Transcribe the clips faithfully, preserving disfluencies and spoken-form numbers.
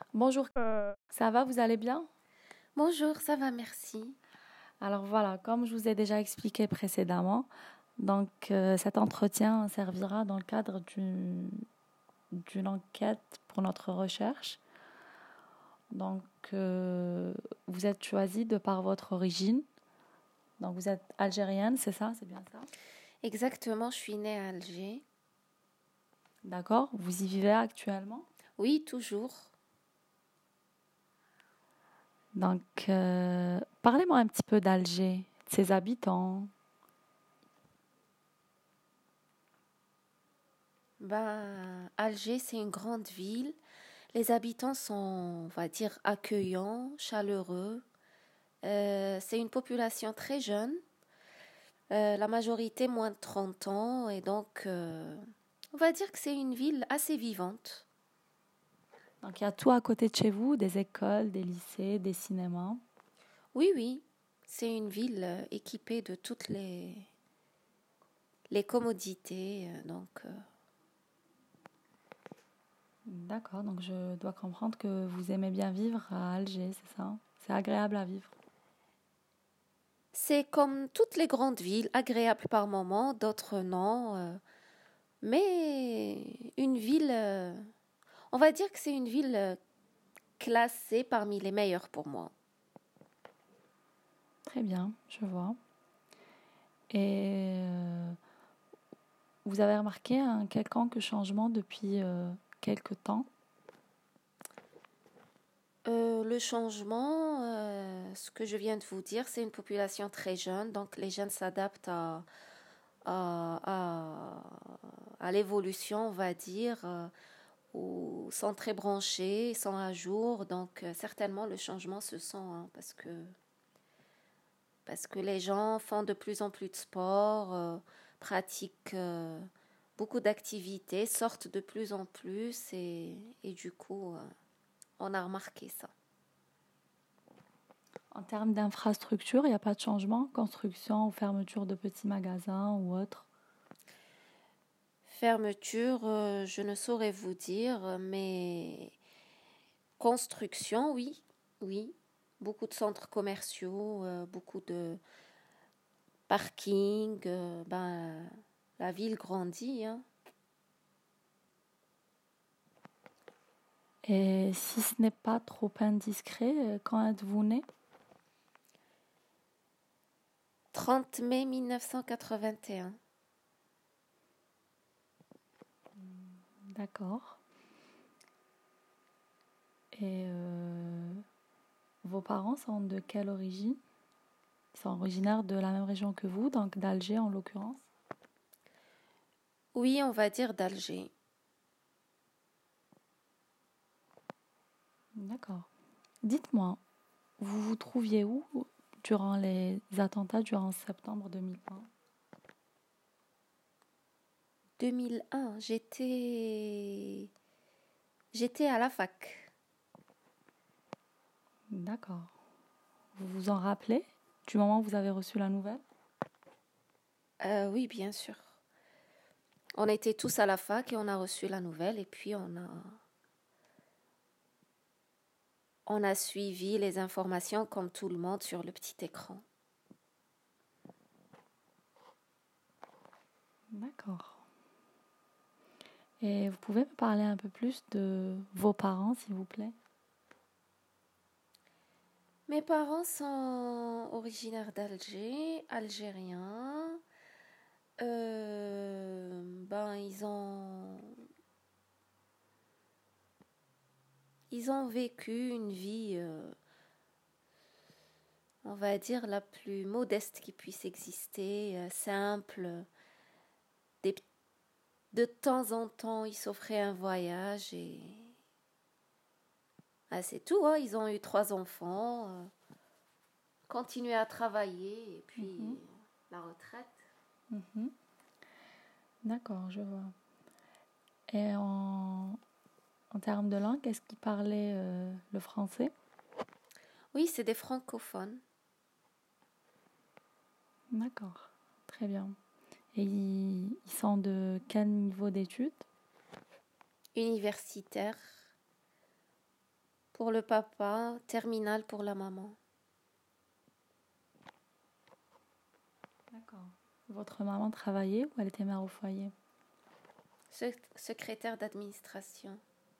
Bonjour, euh, ça va, vous allez bien? Bonjour, ça va, merci. Alors voilà, comme je vous ai déjà expliqué précédemment, donc euh, cet entretien servira dans le cadre d'une d'une enquête pour notre recherche. Donc euh, vous êtes choisi de par votre origine. Donc vous êtes algérienne, c'est ça? C'est bien ça? Exactement, je suis née à Alger. D'accord? Vous y vivez actuellement? Oui, toujours. Donc euh, parlez-moi un petit peu d'Alger, de ses habitants. Ben, Alger, c'est une grande ville. Les habitants sont, on va dire, accueillants, chaleureux. Euh, c'est une population très jeune, euh, la majorité moins de trente ans, et donc euh, on va dire que c'est une ville assez vivante. Donc il y a tout à côté de chez vous, des écoles, des lycées, des cinémas. Oui, oui, c'est une ville euh, équipée de toutes les, les commodités, euh, donc euh, D'accord, donc je dois comprendre que vous aimez bien vivre à Alger, c'est ça? C'est agréable à vivre. c'est comme toutes les grandes villes, agréable par moments, d'autres non. euh, mais une ville, euh, on va dire que c'est une ville euh, classée parmi les meilleures pour moi. Très bien, je vois. Et euh, vous avez remarqué un quelconque changement depuis euh, quelque temps? Euh, le changement, euh, ce que je viens de vous dire, c'est une population très jeune, donc les jeunes s'adaptent à, à, à, à l'évolution, on va dire, euh, ou sont très branchés, sont à jour, donc euh, certainement le changement se sent, hein, parce que parce que les gens font de plus en plus de sport, euh, pratiquent euh, beaucoup d'activités, sortent de plus en plus et, et du coup, euh, on a remarqué ça. En termes d'infrastructure, il n'y a pas de changement? Construction ou fermeture de petits magasins ou autre? Fermeture, euh, je ne saurais vous dire, mais construction, oui, oui. Beaucoup de centres commerciaux, euh, beaucoup de parkings, euh, ben, la ville grandit, hein. Et si ce n'est pas trop indiscret, euh, quand êtes-vous né? trente mai mille neuf cent quatre-vingt-un. D'accord. Et euh, vos parents sont de quelle origine? Ils sont originaires de la même région que vous, donc d'Alger en l'occurrence. Oui, on va dire d'Alger. D'accord. Dites-moi, vous vous trouviez où durant les attentats durant septembre deux mille un? deux mille un, j'étais j'étais à la fac. D'accord. Vous vous en rappelez du moment où vous avez reçu la nouvelle? Euh, oui, bien sûr. On était tous à la fac et on a reçu la nouvelle et puis on a on a suivi les informations comme tout le monde sur le petit écran. D'accord. Et vous pouvez me parler un peu plus de vos parents, s'il vous plaît? Mes parents sont originaires d'Alger, algériens. Euh, ben ils ont ils ont vécu une vie, euh, on va dire, la plus modeste qui puisse exister, euh, simple. Des, de temps en temps, ils s'offraient un voyage et ah, c'est tout, hein. Ils ont eu trois enfants, euh, continué à travailler et puis Mhm, la retraite. mhm. D'accord, je vois. Et en, en termes de langue, est-ce qu'ils parlaient euh, le français? Oui, c'est des francophones, D'accord, très bien. Et ils, ils sont de quel niveau d'études? universitaires. pour le papa, terminale pour la maman. D'accord. Votre maman travaillait ou elle était mère au foyer? Sec- secrétaire d'administration.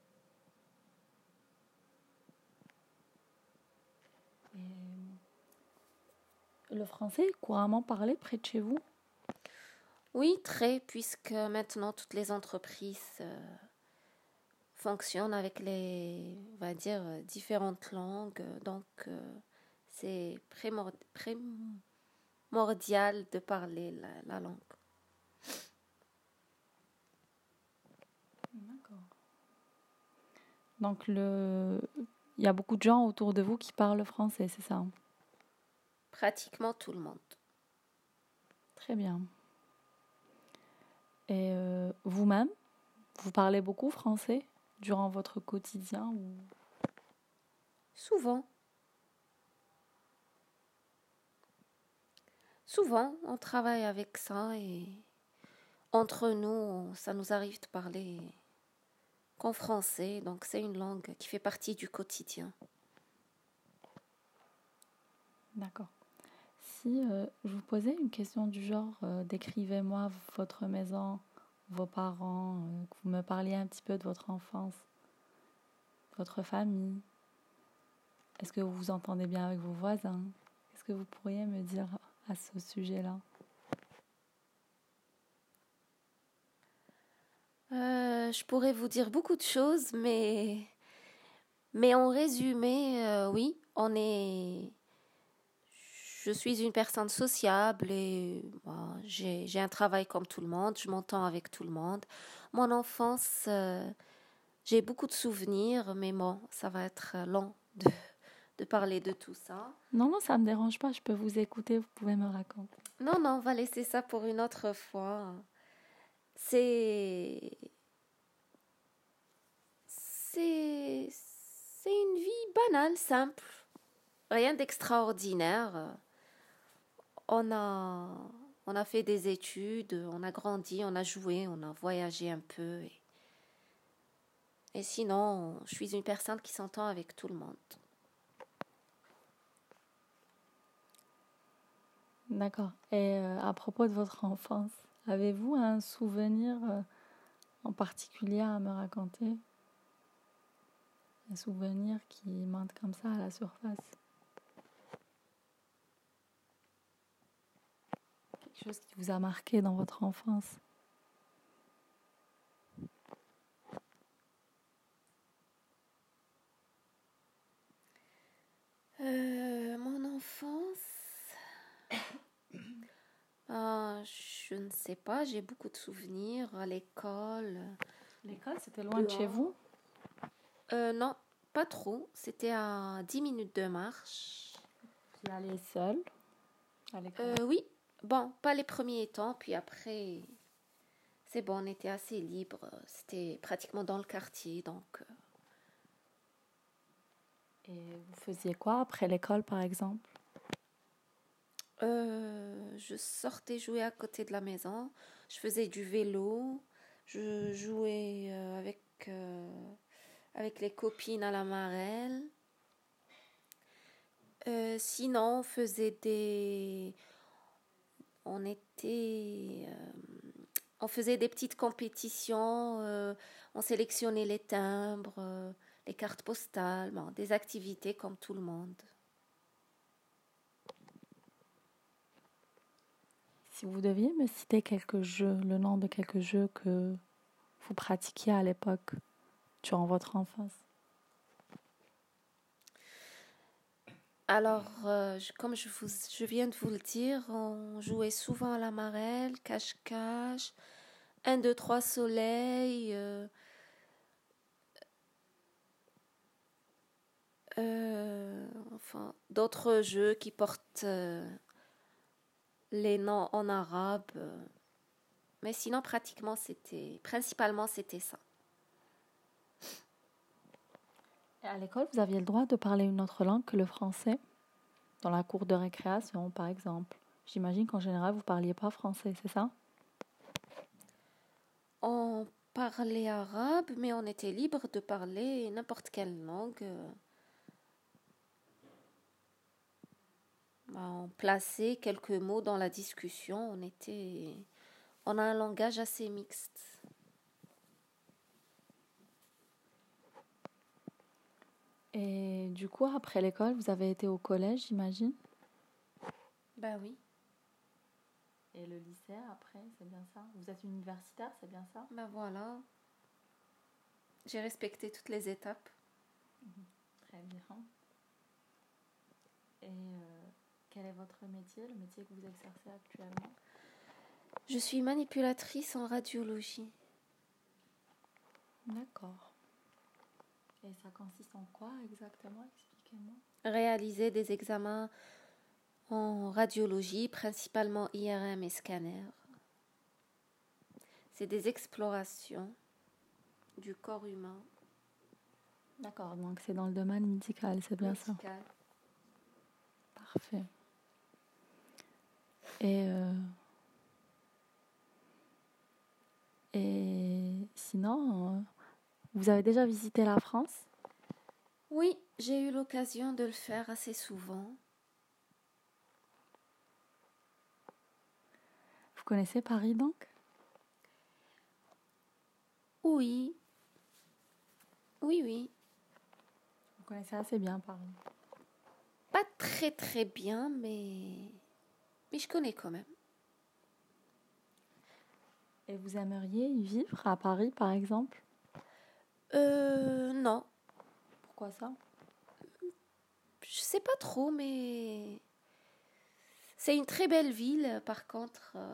Et le français est couramment parlé près de chez vous? Oui, très, puisque maintenant toutes les entreprises euh, fonctionnent avec les, on va dire, euh, différentes langues. Donc, euh, c'est prémor- primordial de parler la, la langue. D'accord. Donc, le... il y a beaucoup de gens autour de vous qui parlent français, c'est ça? Pratiquement tout le monde. Très bien. Et euh, vous-même, vous parlez beaucoup français durant votre quotidien ou... Souvent. Souvent, on travaille avec ça et entre nous, on- ça nous arrive de parler qu'en français. Donc, c'est une langue qui fait partie du quotidien. D'accord. Si euh, je vous posais une question du genre, euh, décrivez-moi votre maison, vos parents, euh, que vous me parliez un petit peu de votre enfance, votre famille. Est-ce que vous vous entendez bien avec vos voisins? Qu'est-ce que vous pourriez me dire à ce sujet-là? Euh, je pourrais vous dire beaucoup de choses, mais, mais en résumé, euh, oui, on est. Je suis une personne sociable et bon, j'ai, j'ai un travail comme tout le monde, je m'entends avec tout le monde. Mon enfance, euh, j'ai beaucoup de souvenirs, mais bon, ça va être long de, de parler de tout ça. Non, non, ça me dérange pas, je peux vous écouter, vous pouvez me raconter. Non, non, on va laisser ça pour une autre fois. C'est. C'est. C'est une vie banale, simple. Rien d'extraordinaire. On a, on a fait des études, on a grandi, on a joué, on a voyagé un peu. Et, et sinon, je suis une personne qui s'entend avec tout le monde. D'accord. Et euh, à propos de votre enfance, avez-vous un souvenir euh, en particulier à me raconter? Un souvenir qui monte comme ça à la surface? Quelque chose qui vous a marqué dans votre enfance? Euh, mon enfance, ah, je ne sais pas, j'ai beaucoup de souvenirs à l'école. L'école, c'était loin de chez vous? Euh, non, pas trop. C'était à dix minutes de marche. Vous y allez seule à l'école? Euh, oui, bon, pas les premiers temps, puis après, c'est bon, on était assez libre. C'était pratiquement dans le quartier, donc. euh, Et vous faisiez quoi après l'école, par exemple? Euh, je sortais jouer à côté de la maison. Je faisais du vélo. Je jouais euh, avec, euh, avec les copines à la marelle. Euh, sinon, on faisait des... On était... euh, on faisait des petites compétitions. euh, on sélectionnait les timbres, euh, les cartes postales. Bon, des activités comme tout le monde. Si vous deviez me citer quelques jeux, le nom de quelques jeux que vous pratiquiez à l'époque, durant votre enfance. Alors, euh, je- comme je, vous, je viens de vous le dire, on jouait souvent à la marelle, cache-cache, un, deux, trois soleil, euh, euh, enfin, d'autres jeux qui portent euh, les noms en arabe. euh. Mais sinon, pratiquement, c'était, principalement, c'était ça. Et à l'école, vous aviez le droit de parler une autre langue que le français, dans la cour de récréation, par exemple. J'imagine qu'en général, vous ne parliez pas français, c'est ça? On parlait arabe, mais on était libre de parler n'importe quelle langue. euh. On plaçait quelques mots dans la discussion. On était, on a un langage assez mixte. Et du coup, après l'école, vous avez été au collège, j'imagine? Ben oui. Et le lycée, après, c'est bien ça? Vous êtes universitaire, c'est bien ça? Ben voilà. J'ai respecté toutes les étapes. Très bien. Et euh, quel est votre métier, le métier que vous exercez actuellement? Je suis manipulatrice en radiologie. D'accord. Et ça consiste en quoi exactement? Expliquez-moi. Réaliser des examens en radiologie, principalement I R M et scanner. C'est des explorations du corps humain. D'accord, donc c'est dans le domaine médical, c'est bien médical. ça? Parfait. Et, euh, et sinon, euh, vous avez déjà visité la France? Oui, j'ai eu l'occasion de le faire assez souvent. Vous connaissez Paris donc? Oui. Oui, oui. Vous connaissez assez bien Paris? Pas très très bien, mais, mais je connais quand même. Et vous aimeriez y vivre à Paris, par exemple? Euh, non. Pourquoi ça? Je sais pas trop, mais c'est une très belle ville, par contre. Euh...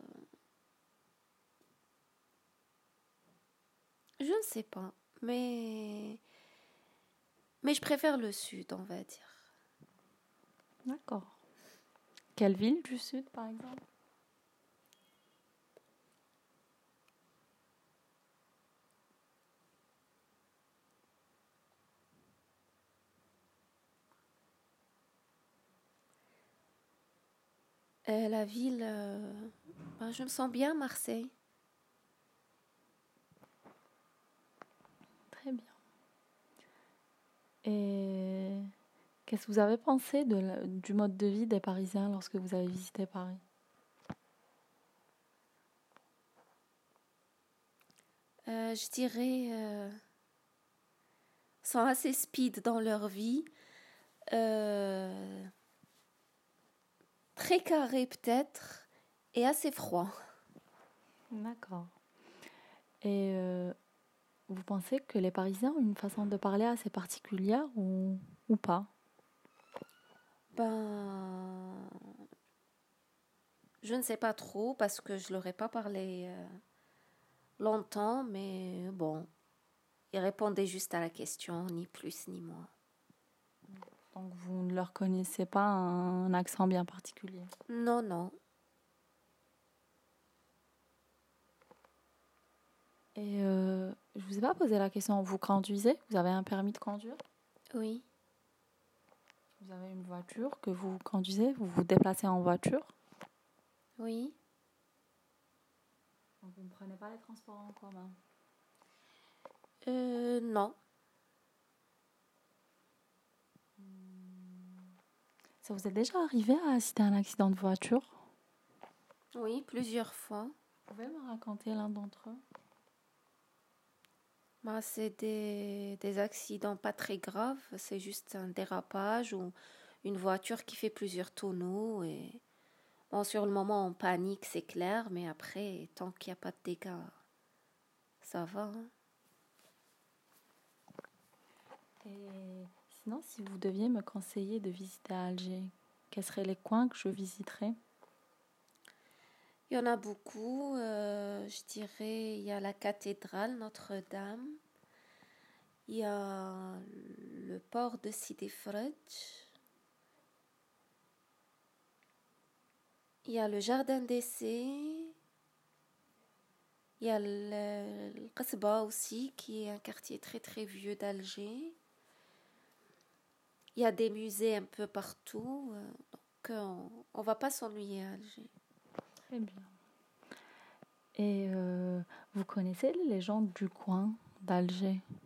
Je ne sais pas, mais mais je préfère le sud, on va dire. D'accord. Quelle ville du sud, par exemple? Euh, la ville, euh, ben, je me sens bien à Marseille. Très bien. Et qu'est-ce que vous avez pensé de la- du mode de vie des Parisiens lorsque vous avez visité Paris? Euh, je dirais, euh, sont assez speed dans leur vie. Euh, très carré peut-être et assez froid. D'accord. Et euh, vous pensez que les Parisiens ont une façon de parler assez particulière ou, ou pas? Ben, je ne sais pas trop parce que je leur ai pas parlé euh, longtemps, mais bon, ils répondaient juste à la question, ni plus ni moins. Donc vous ne leur connaissez pas un accent bien particulier? Non, non. Et euh, je vous ai pas posé la question, vous conduisez? Vous avez un permis de conduire? Oui. Vous avez une voiture que vous conduisez? Vous vous déplacez en voiture? Oui. Donc vous ne prenez pas les transports en commun? Euh, non. Ça vous est déjà arrivé à assister à un accident de voiture? Oui, plusieurs fois. Vous pouvez me raconter l'un d'entre eux? Bah, c'est des, des accidents pas très graves, c'est juste un dérapage ou une voiture qui fait plusieurs tonneaux. Et bon, sur le moment, on panique, c'est clair, mais après, tant qu'il n'y a pas de dégâts, ça va. Hein. Et sinon, si vous deviez me conseiller de visiter Alger, quels seraient les coins que je visiterais? Il y en a beaucoup. Euh, je dirais, il y a la cathédrale Notre-Dame. Il y a le port de Sidi Frej. Il y a le jardin d'essai. Il y a le, le Qasba aussi, qui est un quartier très très vieux d'Alger. Il y a des musées un peu partout. euh, Donc, on ne va pas s'ennuyer à Alger. Très bien. Et euh, vous connaissez les légendes du coin d'Alger?